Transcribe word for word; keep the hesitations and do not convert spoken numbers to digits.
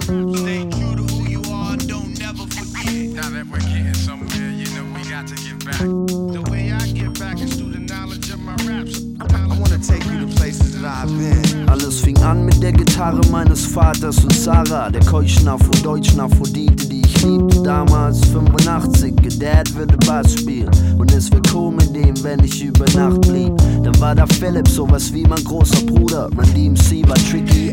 Stay true to who you are, don't never forget. Now that we're getting somewhere, you know we got to give back. The way I give back is through the knowledge of my raps. I wanna take you to places that I've been. Alles fing an mit der Gitarre meines Vaters und Sarah, der keuschen Aphrodeutsche Aphrodite, die ich liebte damals. fünfundachtzig, Dad würde Bass spielen und es wär cool mit dem, wenn ich über Nacht blieb. Dann war da Philipp, sowas wie mein großer Bruder. Run D M C war tricky,